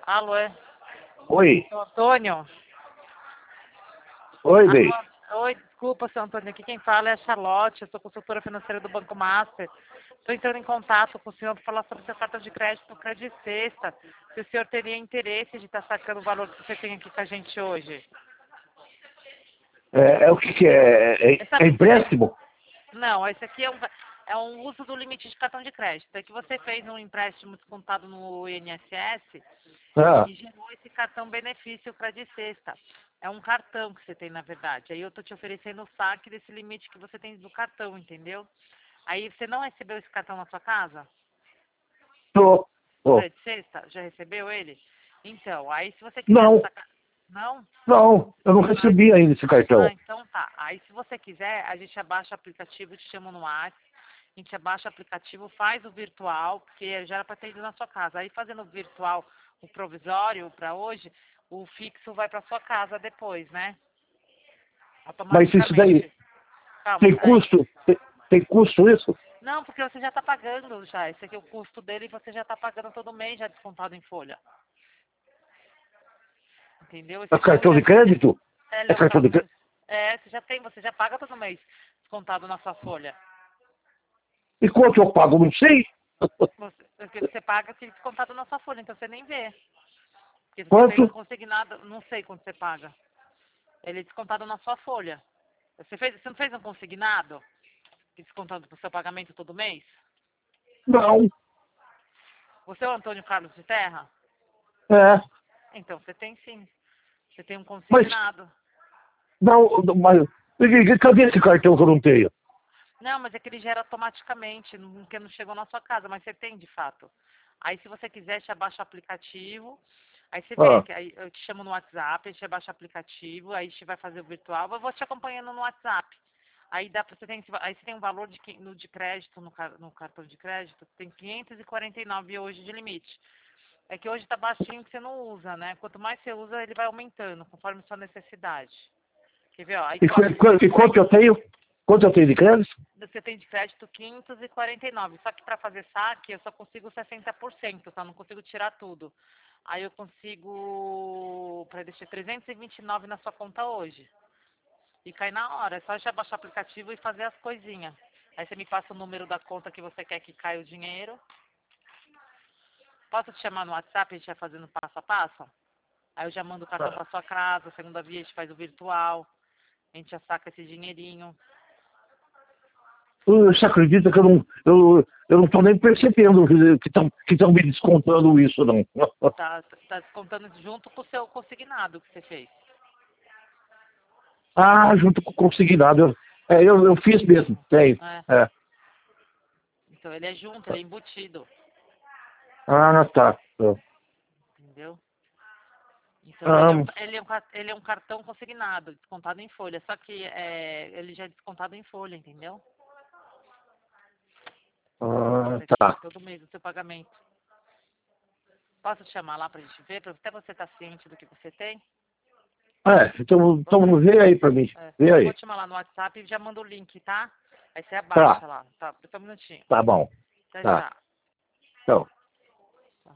Alô, é? Oi. Seu Antônio? Oi, bem. Alô? Oi, desculpa, seu Antônio. Aqui quem fala é a Charlotte, eu sou consultora financeira do Banco Master. Estou entrando em contato com o senhor para falar sobre seu cartão de crédito Credit Sexta. Se o senhor teria interesse de estar sacando o valor que você tem aqui com a gente hoje. É o que é? É empréstimo? Não, esse aqui é um uso do limite de cartão de crédito. É que você fez um empréstimo descontado no INSS Ah, e gerou esse cartão benefício Credit Sexta. É um cartão que você tem, na verdade. Aí eu tô te oferecendo o saque desse limite que você tem do cartão, entendeu? Aí você não recebeu esse cartão na sua casa? tô. O Tô. Credit Sexta? Já recebeu ele? Então, aí se você quiser Não, sacar... Não? não. Eu não Ah, recebi ainda esse cartão. então tá. Aí se você quiser, a gente abaixa o aplicativo, te chama no WhatsApp, a gente abaixa o aplicativo, faz o virtual, porque já era para ter ido na sua casa. Aí fazendo o virtual, o provisório para hoje, o fixo vai para sua casa depois, né? Mas isso daí Automaticamente. Calma, tem peraí. custo? Tem custo isso? Não, porque você já está pagando já. Esse aqui é o custo dele e você já está pagando todo mês já descontado em folha. Entendeu? É Esse plano cartão já de crédito? ele É é um cartão de cartão. crédito? Você já tem, você já paga todo mês descontado na sua folha. E quanto eu pago? Não sei. Porque você paga aquele descontado na sua folha, então você nem vê. Porque você fez um Quanto? consignado, não sei quanto você paga. Ele é descontado na sua folha. Você não fez um consignado? Que descontando pro seu pagamento todo mês? Não. Você é o Antônio Carlos de Terra? É. Então você tem sim. Você tem um Mas, consignado. não, mas, cadê esse cartão que eu não tenho? Não, mas é que ele gera automaticamente, porque não chegou na sua casa, mas você tem de fato. Aí se você quiser, te abaixa o aplicativo. Aí você vem Ah, aqui, aí eu te chamo no WhatsApp, a gente abaixa o aplicativo, aí a gente vai fazer o virtual, eu vou te acompanhando no WhatsApp. Aí dá pra você tem, aí você tem um valor de crédito no cartão de crédito, tem 549 hoje de limite. É que hoje tá baixinho que você não usa, né? Quanto mais você usa, ele vai aumentando, conforme sua necessidade. Quer ver, ó? Aí e quanto eu tenho? Quanto eu tenho de crédito? você tem de crédito 549. Só que para fazer saque, eu só consigo 60%, tá? Não consigo tirar tudo. Aí eu consigo, para deixar 329 na sua conta hoje. E cai na hora. É só já baixar o aplicativo e fazer as coisinhas. Aí você me passa o número da conta que você quer que caia o dinheiro. Posso te chamar no WhatsApp, a gente vai fazendo passo a passo? Aí eu já mando o cartão para sua casa, segunda via a gente faz o virtual. A gente já saca esse dinheirinho. Você acredita que eu não tô nem percebendo que estão me descontando isso, não. Tá descontando junto com o seu consignado que você fez. Ah, junto com o consignado. Eu fiz mesmo, tenho. É. É. Então ele é junto, ele é embutido, Ah, tá. entendeu? Então Ah, ele é um cartão consignado, descontado em folha, só que ele já é descontado em folha, entendeu? ah, Certinho, tá. todo mês o seu pagamento. Posso te chamar lá pra gente ver, pra até você estar ciente do que você tem? Então vê aí pra mim. Vê Eu vou aí. te chamar lá no WhatsApp e já mando o link, tá? Aí você Tá, abaixa lá, tá? Só um minutinho. tá bom. Até Tá. já. Então.